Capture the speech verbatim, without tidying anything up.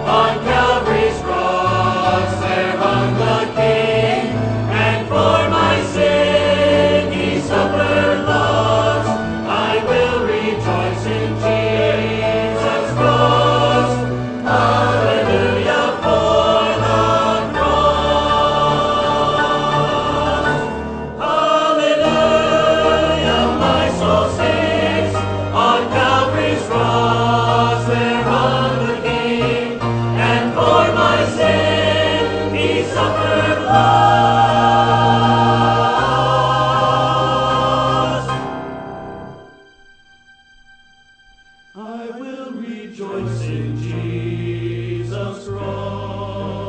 On Calvary's cross there hung the King, and for my sin he suffered loss. I will rejoice in Jesus' cross. Hallelujah for the cross. Hallelujah, my soul sings. On Calvary's cross there hung the King, and for my sin he suffered loss. I will rejoice in Jesus' cross.